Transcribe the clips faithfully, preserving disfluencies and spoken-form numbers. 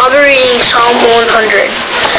I'll be reading Psalm one hundred.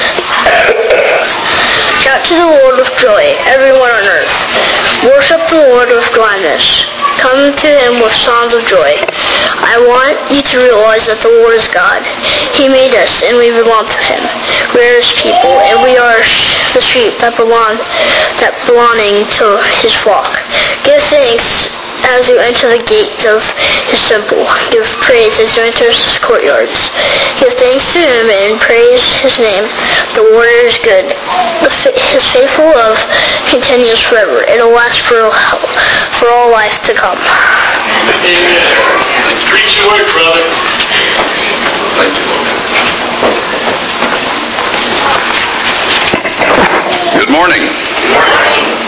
Shout to the Lord with joy, everyone on earth. Worship the Lord with gladness. Come to Him with songs of joy. I want you to realize that the Lord is God. He made us, and we belong to Him. We are His people, and we are the sheep that belong, that belonging to His flock. Give thanks as you enter the gates of His temple. Give praise as you enter His courtyards. Give thanks to Him and praise His name. The Lord is good. The, His faithful love continues forever. It will last for, for all life to come. Amen. Preach your word, brother. Thank you, Lord. Good morning. Good morning.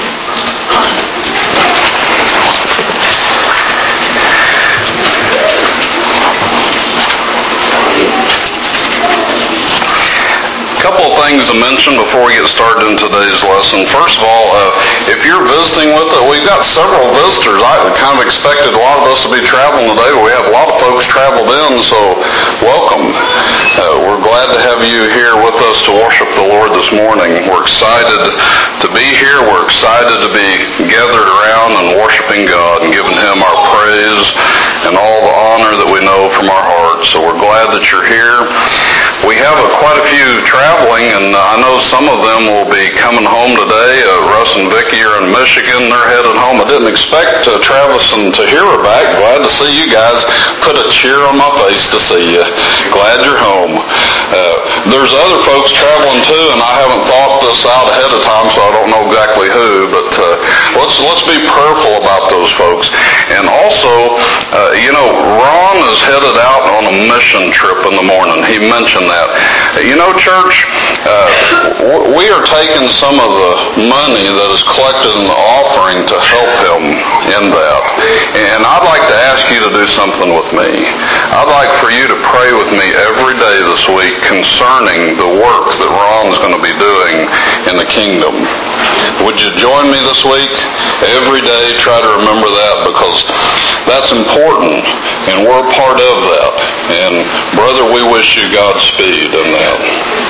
A couple of things to mention before we get started in today's lesson. First of all, uh, if you're visiting with us, we've got several visitors. I kind of expected a lot of us to be traveling today, but we have a lot of folks traveled in, so welcome. Uh, we're glad to have you here with us to worship the Lord this morning. We're excited to be here. We're excited to be gathered around and worshiping God and giving Him our praise and all the honor that we know from our hearts. So we're glad that you're here. We have a, quite a few traveling, and uh, I know some of them will be coming home today. Uh, Russ and Vicki are in Michigan. They're headed home. I didn't expect uh, Travis and Tahira back. Glad to see you guys. Put a cheer on my face to see you. Glad you're home. Uh, there's other folks traveling too, and I haven't thought this out ahead of time, so I don't know exactly who, but uh, let's let's be prayerful about those folks. And also, uh, you know, Ron is headed out on a mission trip in the morning. He mentioned that. You know, church, uh, we are taking some of the money that is collected in the offering to help him in that. And I'd like to ask you to do something with me. I'd like for you to pray with me every day this week concerning the work that Ron's going to be doing in the kingdom. Would you join me this week? Every day try to remember that, because that's important, and we're a part of that. And brother, we wish you Godspeed in that.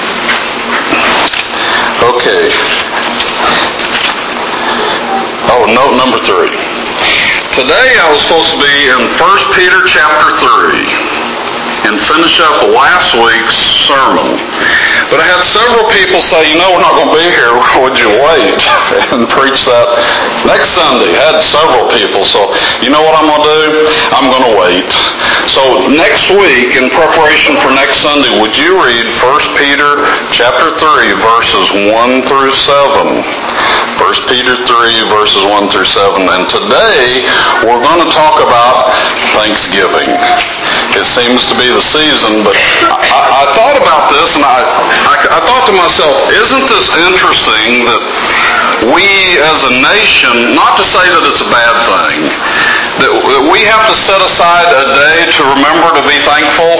Okay. Oh, note number three. Today I was supposed to be in First Peter chapter three and finish up last week's sermon. But I had several people say, you know, we're not going to be here. Would you wait and preach that next Sunday? I had several people. So you know what I'm going to do? I'm going to wait. So next week, in preparation for next Sunday, would you read First Peter chapter three, verses one through seven? First Peter three, verses one through seven. And today, we're going to talk about Thanksgiving. It seems to be the season, but I, I thought about this, and I, I, I thought to myself, isn't this interesting that we as a nation, not to say that it's a bad thing, that we have to set aside a day to remember to be thankful?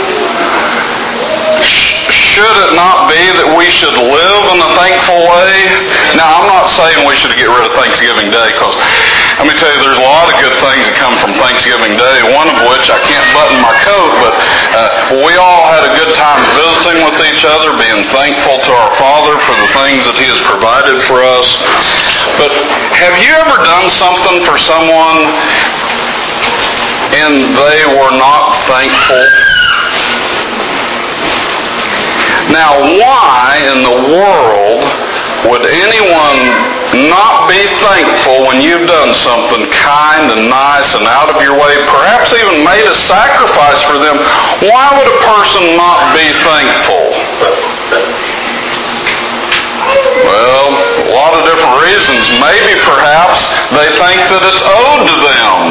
Should it not be that we should live in a thankful way? Now, I'm not saying we should get rid of Thanksgiving Day, because let me tell you, there's a lot of good things that come from Thanksgiving Day, one of which I can't button my coat, but uh, we all had a good time visiting with each other, being thankful to our Father for the things that He has provided for us. But have you ever done something for someone and they were not thankful? Now, why in the world would anyone not be thankful when you've done something kind and nice and out of your way, perhaps even made a sacrifice for them? Why would a person not be thankful? Well, a lot of different reasons. Maybe perhaps they think that it's owed to them.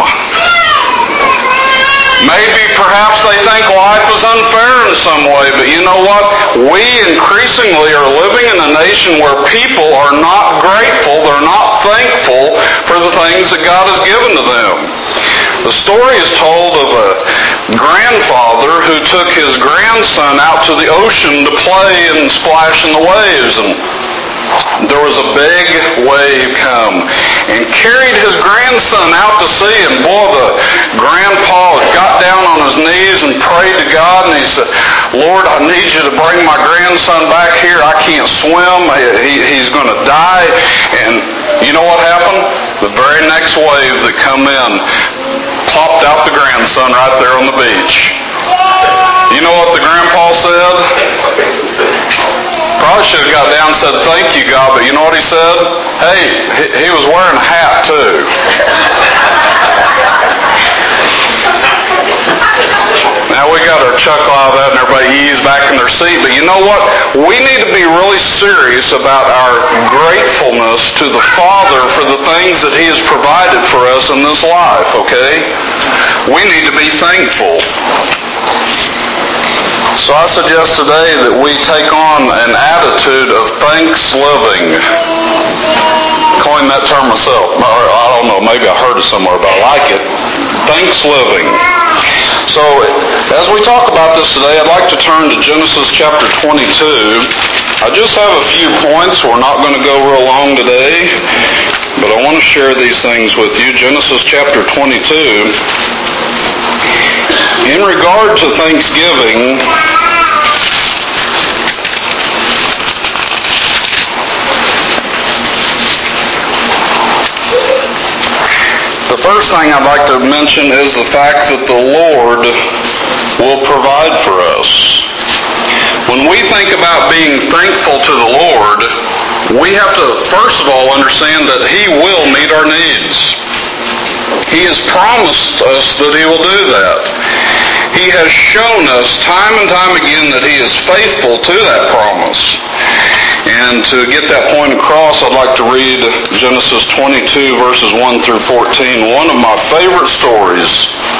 Maybe perhaps they think life is unfair in some way, but you know what? We increasingly are living in a nation where people are not grateful, they're not thankful for the things that God has given to them. The story is told of a grandfather who took his grandson out to the ocean to play and splash in the waves, and there was a big wave come and carried his grandson out to sea, and boy, the grandpa got down on his knees and prayed to God, and he said, Lord, I need you to bring my grandson back here. I can't swim. He, he's going to die. And you know what happened? The very next wave that come in plopped out the grandson right there on the beach. You know what the grandpa said? Probably should have got down and said, thank you, God, but you know what he said? Hey, he, he was wearing a hat, too. Now we got our chuckle out of that and everybody eased back in their seat, but you know what? We need to be really serious about our gratefulness to the Father for the things that He has provided for us in this life, okay? We need to be thankful. So I suggest today that we take on an attitude of thanks living. Coined that term myself. Or I don't know, maybe I heard it somewhere, but I like it. Thanks living. So as we talk about this today, I'd like to turn to Genesis chapter twenty-two. I just have a few points. We're not going to go real long today, but I want to share these things with you. Genesis chapter twenty-two. In regard to Thanksgiving, the first thing I'd like to mention is the fact that the Lord will provide for us. When we think about being thankful to the Lord, we have to first of all understand that He will meet our needs. He has promised us that He will do that. He has shown us time and time again that He is faithful to that promise. And to get that point across, I'd like to read Genesis twenty-two, verses one through fourteen, one of my favorite stories.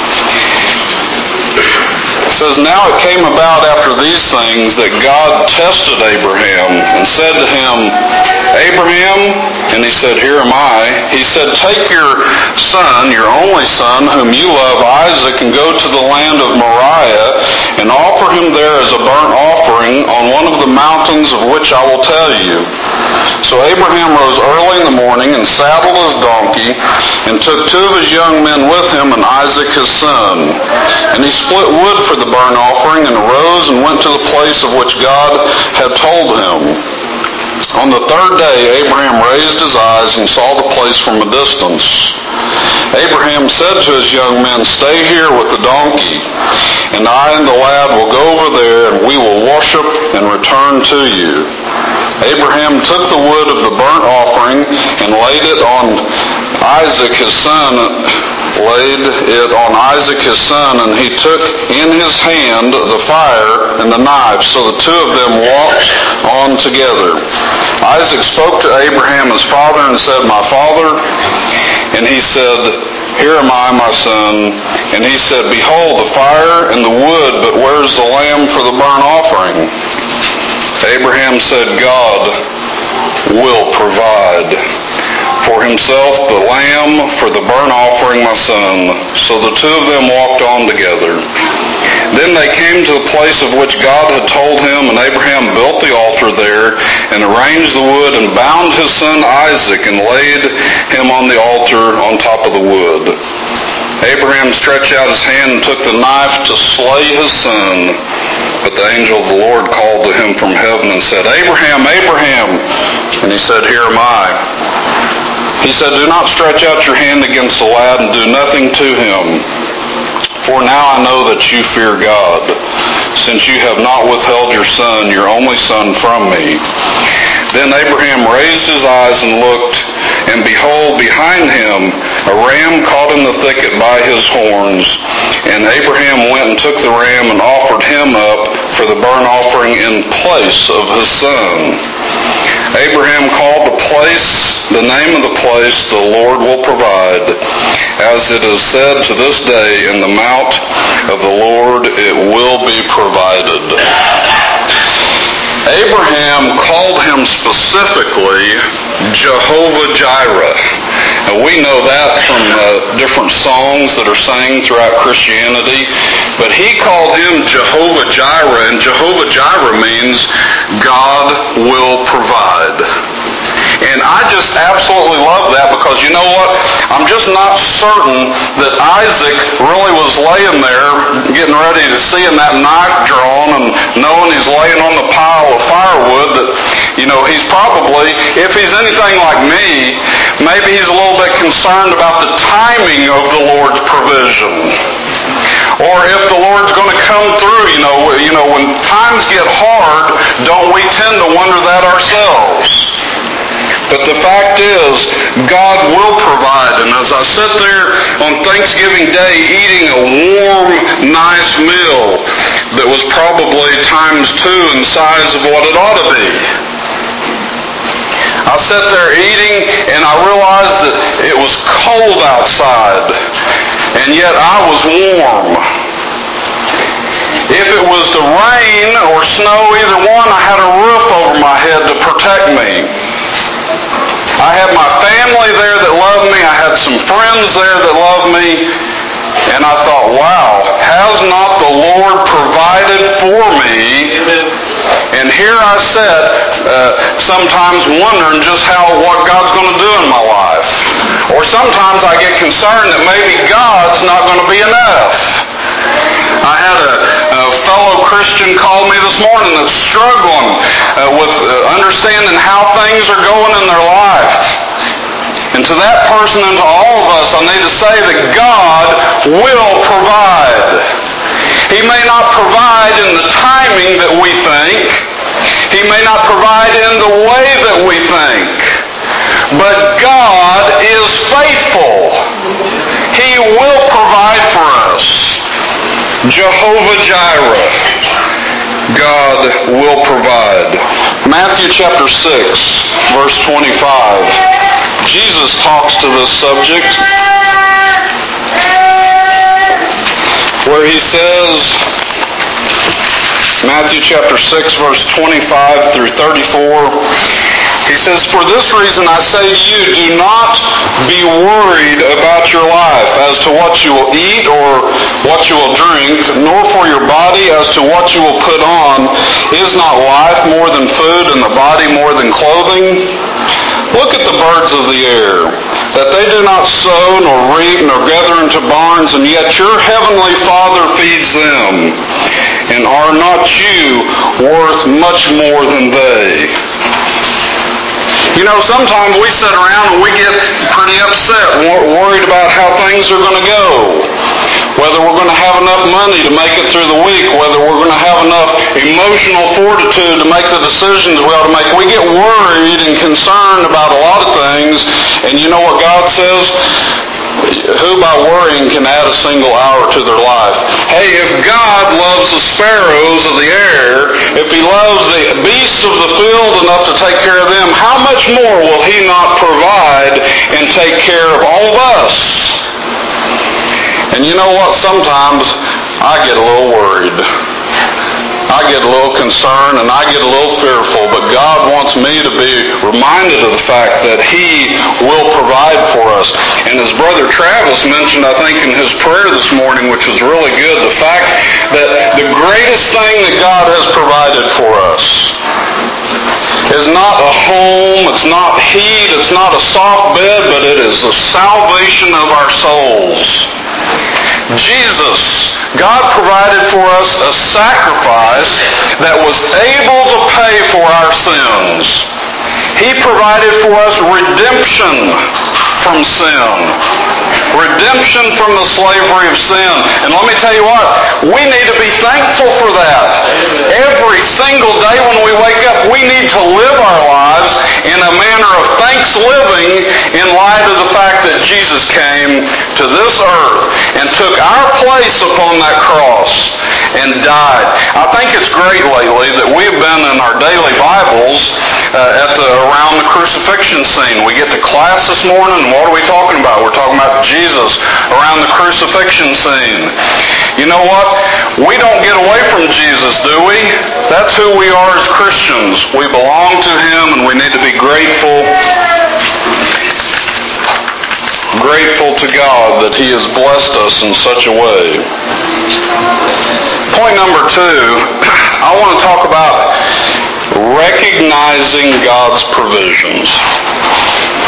It says, Now it came about after these things that God tested Abraham and said to him, Abraham, and he said, Here am I. He said, Take your son, your only son, whom you love, Isaac, and go to the land of Moriah, and offer him there as a burnt offering on one of the mountains of which I will tell you. So Abraham rose early in the morning and saddled his donkey, and took two of his young men with him, and Isaac his son. And he split wood for the burnt offering, and arose and went to the place of which God had told him. On the third day, Abraham raised his eyes and saw the place from a distance. Abraham said to his young men, Stay here with the donkey, and I and the lad will go over there, and we will worship and return to you. Abraham took the wood of the burnt offering and laid it on Isaac his son, laid it on Isaac his son, and he took in his hand the fire and the knife. So the two of them walked on together. Isaac spoke to Abraham his father and said, My father. And he said, Here am I, my son. And he said, Behold, the fire and the wood, but where's the lamb for the burnt offering? Abraham said, God will provide for himself the lamb for the burnt offering, my son. So the two of them walked on together. Then they came to the place of which God had told him, and Abraham built the altar there, and arranged the wood, and bound his son Isaac, and laid him on the altar on top of the wood. Abraham stretched out his hand and took the knife to slay his son. But the angel of the Lord called to him from heaven and said, Abraham, Abraham! And he said, Here am I. He said, Do not stretch out your hand against the lad, and do nothing to him. For now I know that you fear God, since you have not withheld your son, your only son, from me. Then Abraham raised his eyes and looked, and behold, behind him a ram caught in the thicket by his horns. And Abraham went and took the ram and offered him up for the burnt offering in place of his son. Abraham called the place, the name of the place, the Lord will provide. As it is said to this day, in the mount of the Lord it will be provided. Abraham called him specifically Jehovah-Jireh. And we know that from uh, different songs that are sang throughout Christianity. But he called him Jehovah-Jireh, and Jehovah-Jireh means God will provide. And I just just absolutely love that because you know what? I'm just not certain that Isaac really was laying there getting ready to seeing that knife drawn and knowing he's laying on the pile of firewood that, you know, he's probably, if he's anything like me, maybe he's a little bit concerned about the timing of the Lord's provision. Or if the Lord's going to come through, you know, you know, when times get hard, don't we tend to wonder that ourselves? But the fact is, God will provide. And as I sit there on Thanksgiving Day eating a warm, nice meal that was probably times two in size of what it ought to be, I sat there eating and I realized that it was cold outside, and yet I was warm. If it was to rain or snow, either one, I had a roof over my head to protect me. I had my family there that loved me. I had some friends there that loved me. And I thought, wow, has not the Lord provided for me? And here I sat, uh, sometimes wondering just how, what God's going to do in my life. Or sometimes I get concerned that maybe God's not going to be enough. I had a, a fellow Christian call me this morning that's struggling uh, with uh, understanding how things are going in their life. And to that person and to all of us, I need to say that God will provide. He may not provide in the timing that we think. He may not provide in the way that we think. But God is faithful. He will provide for us. Jehovah Jireh. God will provide. Matthew chapter six, verse twenty-five. Jesus talks to this subject where he says, Matthew chapter six, verse twenty-five through thirty-four, he says, "For this reason I say to you, do not be worried about your life as to what you will eat or what you will drink, nor for your body as to what you will put on. Is not life more than food and the body more than clothing? Look at the birds of the air, that they do not sow nor reap nor gather into barns, and yet your heavenly Father feeds them. And are not you worth much more than they?" You know, sometimes we sit around and we get pretty upset, worried about how things are going to go. Whether we're going to have enough money to make it through the week, whether we're going to have enough emotional fortitude to make the decisions we ought to make. We get worried and concerned about a lot of things, and you know what God says? Who by worrying can add a single hour to their life? Hey, if God loves the sparrows of the air, if He loves the beasts of the field enough to take care of them, how much more will He not provide and take care of all of us? And you know what? Sometimes I get a little worried. I get a little concerned and I get a little fearful, but God wants me to be reminded of the fact that He will provide for us. And as Brother Travis mentioned, I think in his prayer this morning, which was really good, the fact that the greatest thing that God has provided for us is not a home, it's not heat, it's not a soft bed, but it is the salvation of our souls. Jesus, God provided for us a sacrifice that was able to pay for our sins. He provided for us redemption from sin. Redemption from the slavery of sin. And let me tell you what, we need to be thankful for that. Every single day when we wake up, we need to live our lives in a manner of thanks living in light of the fact that Jesus came to this earth and took our place upon that cross and died. I think it's great lately that we've been in our daily Bibles uh, at the around the crucifixion scene. We get to class this morning, and what are we talking about? We're talking about Jesus around the crucifixion scene. You know what? We don't get away from Jesus, do we? That's who we are as Christians. We belong to Him, and we need to be grateful grateful to God that He has blessed us in such a way. Point number two, I want to talk about recognizing God's provisions.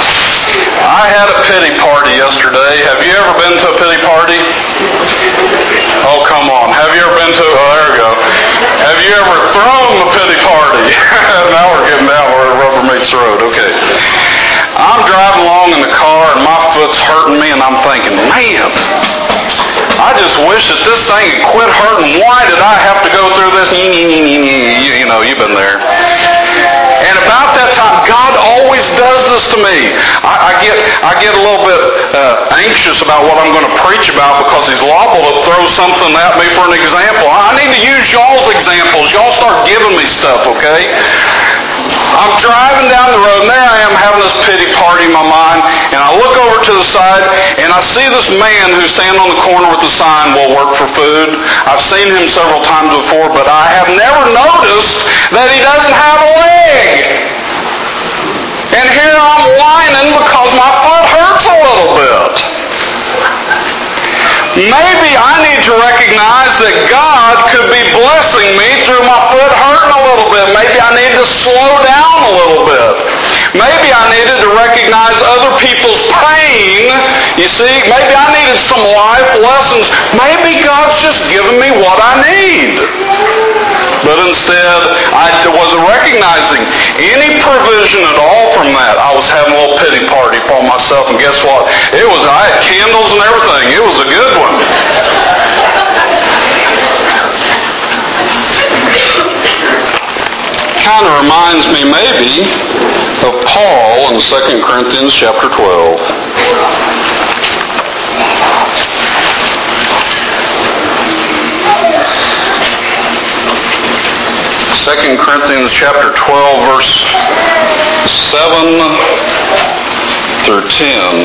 I had a pity party yesterday. Have you ever been to a pity party? Oh, come on. Have you ever been to, oh, there we go. Have you ever thrown a pity party? Now we're getting down where the rubber meets the road. Okay. I'm driving along in the car and my foot's hurting me and I'm thinking, man, I just wish that this thing had quit hurting. Why did I have to go through this? You, you know, you've been there. And about that time, God always does this to me. I, I get I get a little bit uh, anxious about what I'm going to preach about because He's liable to throw something at me for an example. I need to use y'all's examples. Y'all start giving me stuff, okay? I'm driving down the road, and there I am having this pity party in my mind, and I look over to the side, and I see this man who's standing on the corner with the sign, "Will work for food." I've seen him several times before, but I have never noticed that he doesn't have a leg. And here I'm whining because my foot hurts a little bit. Maybe I need to recognize that God could be blessing me through my foot hurting a little bit. Maybe I need to slow down a little bit. Maybe I needed to recognize other people's pain. You see, maybe I needed some life lessons. Maybe God's just giving me what I need. But instead, I wasn't recognizing any provision at all from that. I was having a little pity party for myself, and guess what? It was, I had candles and everything. It was a good one. Kind of reminds me maybe of Paul in Second Corinthians chapter twelve. Second Corinthians chapter twelve, verse seven through ten.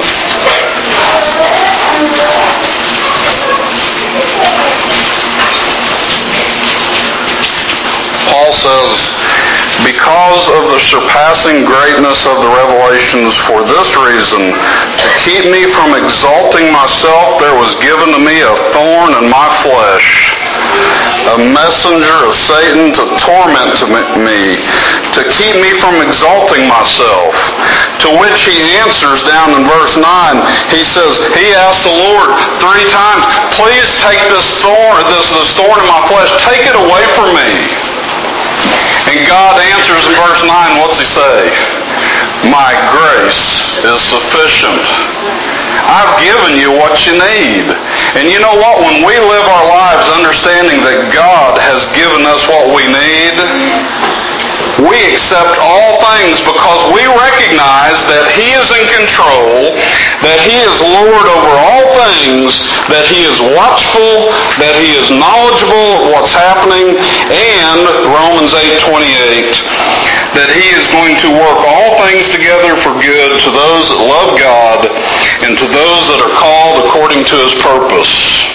Paul says, "Because of the surpassing greatness of the revelations, for this reason, to keep me from exalting myself, there was given to me a thorn in my flesh, a messenger of Satan to torment me, to keep me from exalting myself." To which he answers down in verse nine, he says, he asks the Lord three times, "Please take this thorn, this, this thorn in my flesh, take it away from me." And God answers in verse nine, what's he say? "My grace is sufficient. I've given you what you need." And you know what? When we live our lives understanding that God has given us what we need, we accept all things because we recognize that He is in control, that He is Lord over all things, that He is watchful, that He is knowledgeable of what's happening, and Romans eight twenty-eight, that He is going to work all things together for good to those that love God and to those that are called according to His purpose.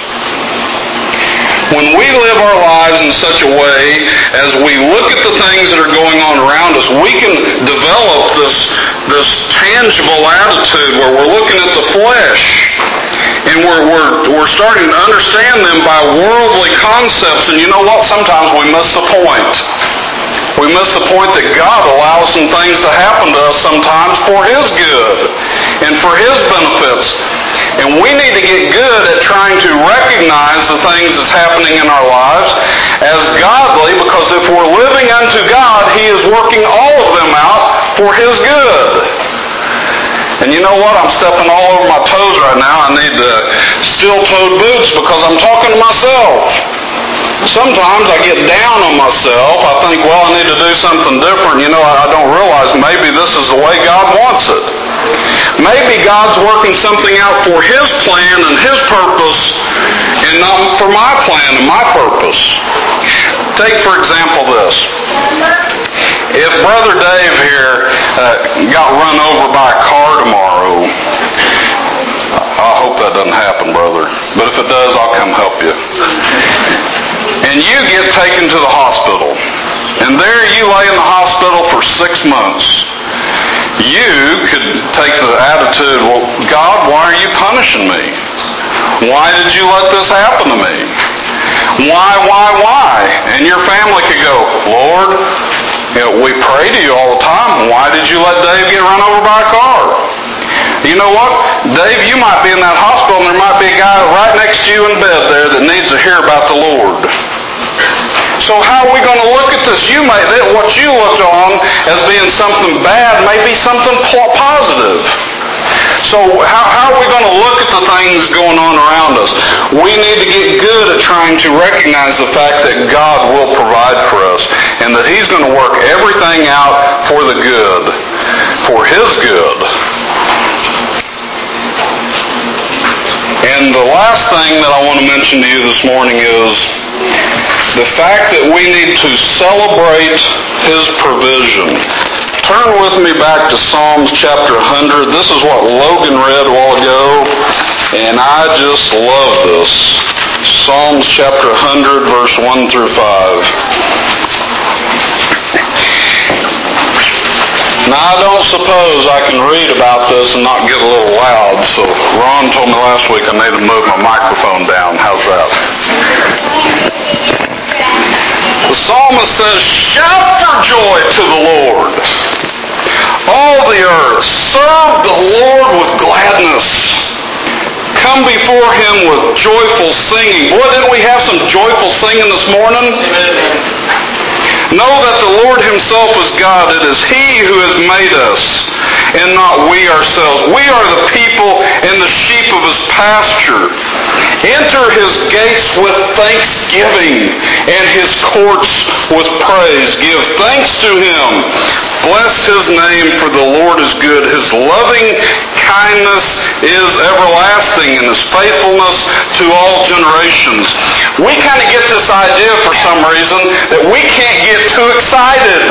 When we live our lives in such a way as we look at the things that are going on around us, we can develop this, this tangible attitude where we're looking at the flesh and we're, we're, we're starting to understand them by worldly concepts. And you know what? Sometimes we miss the point. We miss the point that God allows some things to happen to us sometimes for His good and for His benefits. And we need to get good at trying to recognize the things that's happening in our lives as godly, because if we're living unto God, He is working all of them out for His good. And you know what? I'm stepping all over my toes right now. I need the steel-toed boots because I'm talking to myself. Sometimes I get down on myself. I think, well, I need to do something different. You know, I don't realize maybe this is the way God wants it. Maybe God's working something out for His plan and His purpose and not for my plan and my purpose. Take, for example, this. If Brother Dave here uh, got run over by a car tomorrow, I hope that doesn't happen, brother. But if it does, I'll come help you. And you get taken to the hospital. And there you lay in the hospital for six months. You could take the attitude, well, God, why are you punishing me? Why did you let this happen to me? Why, why, why? And your family could go, Lord, you know, we pray to you all the time. Why did you let Dave get run over by a car? You know what? Dave, you might be in that hospital and there might be a guy right next to you in bed there that needs to hear about the Lord. So how are we going to look at this? You may, what you looked on as being something bad may be something positive. So how, how are we going to look at the things going on around us? We need to get good at trying to recognize the fact that God will provide for us and that He's going to work everything out for the good, for His good. And the last thing that I want to mention to you this morning is the fact that we need to celebrate His provision. Turn with me back to Psalms chapter one hundred. This is what Logan read a while ago, and I just love this. Psalms chapter one hundred, verse one through five. Now, I don't suppose I can read about this and not get a little loud, so Ron told me last week I need to move my microphone down. How's that? The psalmist says, "Shout for joy to the Lord. All the earth, serve the Lord with gladness. Come before Him with joyful singing." Boy, didn't we have some joyful singing this morning? Amen. Know that the Lord Himself is God. It is He who has made us, and not we ourselves. We are the people and the sheep of His pasture. Enter His gates with thanksgiving and His courts with praise. Give thanks to Him. Bless His name, for the Lord is good. His loving kindness is everlasting, and His faithfulness to all generations. We kind of get this idea for some reason that we can't get too excited.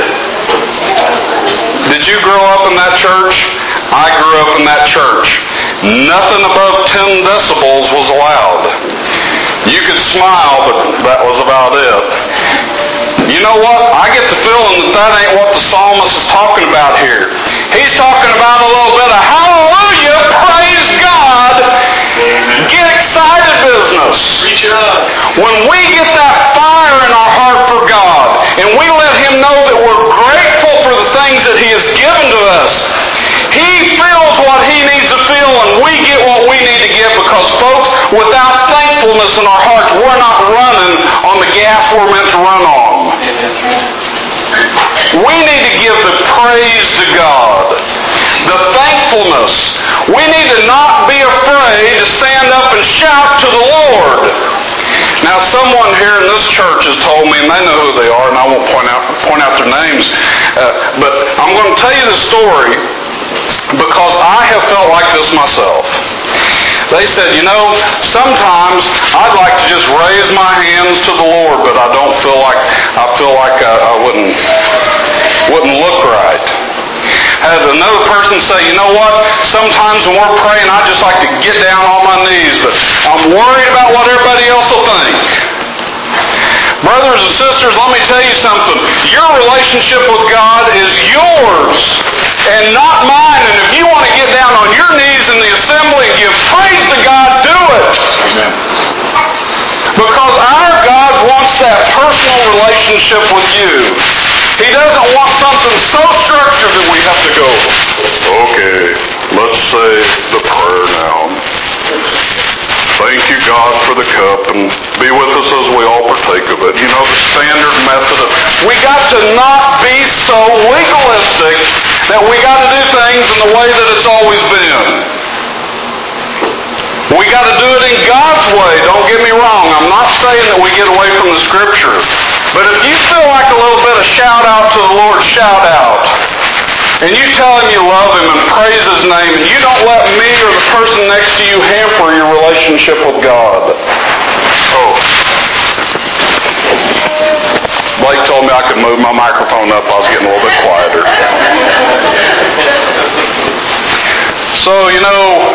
Did you grow up in that church? I grew up in that church. Nothing above ten decibels was allowed. You could smile, but that was about it. You know what? I get the feeling that that ain't what the psalmist is talking about here. He's talking about a little bit of hallelujah, praise God, get excited business. Reach it up. When we get that fire in our heart for God, and we let Him know that we're grateful for the things that He has given to us, He feels what He needs to feel, and we get what we need to get, because, folks, without thankfulness in our hearts, we're not running on the gas we're meant to run on. We need to give the praise to God, the thankfulness. We need to not be afraid to stand up and shout to the Lord. Now, someone here in this church has told me, and they know who they are, and I won't point out point out their names, uh, but I'm going to tell you the story because I have felt like this myself. They said, you know, sometimes I'd like to just raise my hands to the Lord, but I don't feel like I feel like I, I wouldn't wouldn't look right. Had another person say, you know what? Sometimes when we're praying, I just like to get down on my knees, but I'm worried about what everybody else will think. Brothers and sisters, let me tell you something. Your relationship with God is yours and not mine. And if you want to get down on your knees in the assembly and give praise to God, do it. Amen. Because our God wants that personal relationship with you. He doesn't want something so structured that we have to go, okay, let's say the prayer now. Thank you, God, for the cup, and be with us as we all partake of it. You know, the standard method of... We got to not be so legalistic that we got to do things in the way that it's always been. We got to do it in God's way. Don't get me wrong. I'm not saying that we get away from the Scripture. But if you feel like a little bit of shout out to the Lord, shout out. And you tell Him you love Him and praise His name, and you don't let me or the person next to you hamper your relationship with God. Oh. Blake told me I could move my microphone up. I was getting a little bit quieter. So, you know,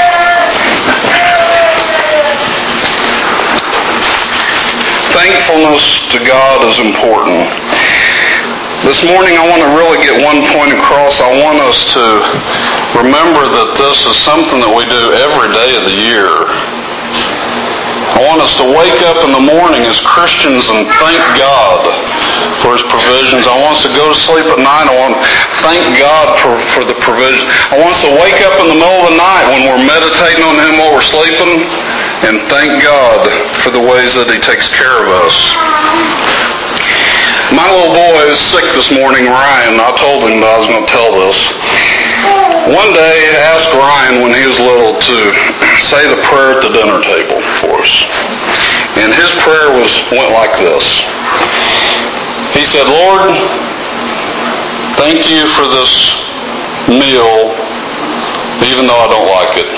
thankfulness to God is important. This morning I want to really get one point across. I want us to remember that this is something that we do every day of the year. I want us to wake up in the morning as Christians and thank God for for His provisions. I want us to go to sleep at night. I want to thank God for, for the provision. I want us to wake up in the middle of the night when we're meditating on Him while we're sleeping and thank God for the ways that He takes care of us. My little boy is sick this morning, Ryan. I told him that I was going to tell this. One day, I asked Ryan when he was little to say the prayer at the dinner table for us. And his prayer was went like this. He said, Lord, thank you for this meal, even though I don't like it.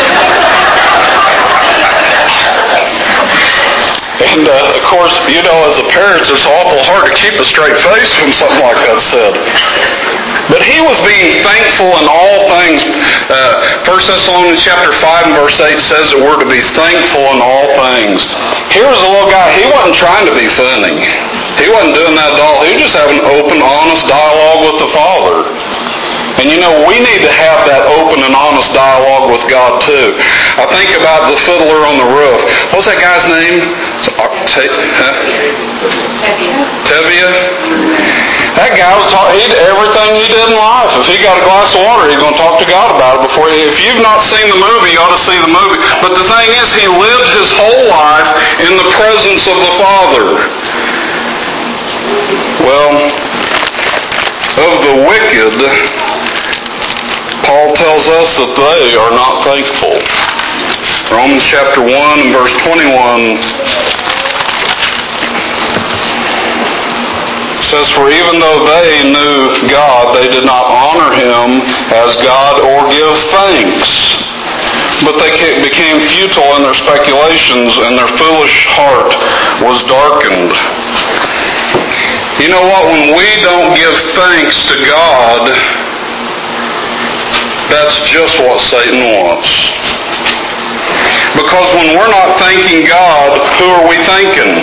And, uh, of course, you know, as a parent, it's awful hard to keep a straight face when something like that said. But he was being thankful in all things. Uh, First Thessalonians chapter five and verse eight says that we're to be thankful in all things. Here was a little guy, he wasn't trying to be funny. He wasn't doing that at all. He was just having open, honest dialogue with the Father. And you know, we need to have that open and honest dialogue with God too. I think about the fiddler on the roof. What's that guy's name? Huh? Tevye. That guy was talking, he did everything he did in life. If he got a glass of water, he's going to talk to God about it before he, if you've not seen the movie, you ought to see the movie. But the thing is, he lived his whole life in the presence of the Father. Well, of the wicked, Paul tells us that they are not thankful. Romans chapter one and verse twenty-one says, for even though they knew God, they did not honor Him as God or give thanks. But they became futile in their speculations, and their foolish heart was darkened. You know what? When we don't give thanks to God, that's just what Satan wants. Because when we're not thanking God, who are we thanking?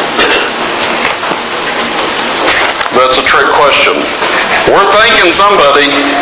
That's a trick question. We're thanking somebody.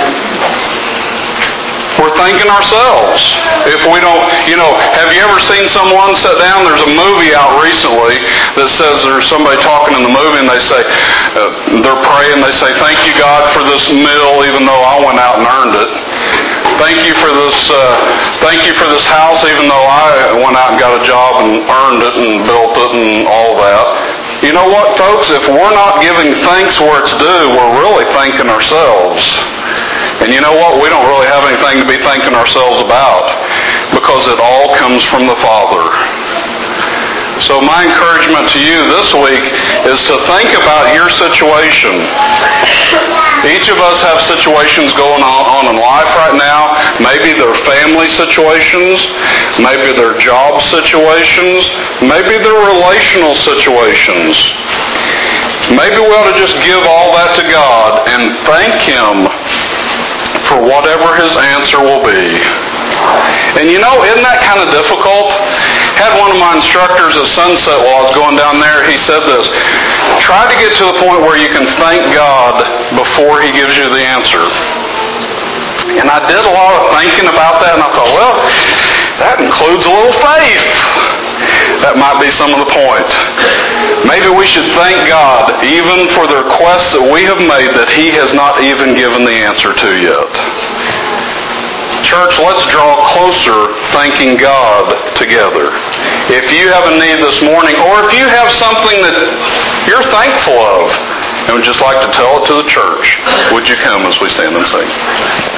We're thanking ourselves. If we don't, you know, have you ever seen someone sit down? There's a movie out recently that says there's somebody talking in the movie and they say, uh, they're praying, they say, thank you God for this meal even though I went out and earned it. Thank you for this, uh, thank you for this house even though I went out and got a job and earned it and built it and all that. You know what, folks? If we're not giving thanks where it's due, we're really thanking ourselves. And you know what? We don't really have anything to be thanking ourselves about because it all comes from the Father. So my encouragement to you this week is to think about your situation. Each of us have situations going on in life right now. Maybe they're family situations. Maybe they're job situations. Maybe they're relational situations. Maybe we ought to just give all that to God and thank Him for whatever His answer will be. And you know, isn't that kind of difficult? Had one of my instructors at Sunset while I was going down there, he said this, try to get to the point where you can thank God before He gives you the answer. And I did a lot of thinking about that, and I thought, well, that includes a little faith. That might be some of the point. Maybe we should thank God even for the requests that we have made that He has not even given the answer to yet. Church, let's draw closer thanking God together. If you have a need this morning, or if you have something that you're thankful of and would just like to tell it to the church, would you come as we stand and sing?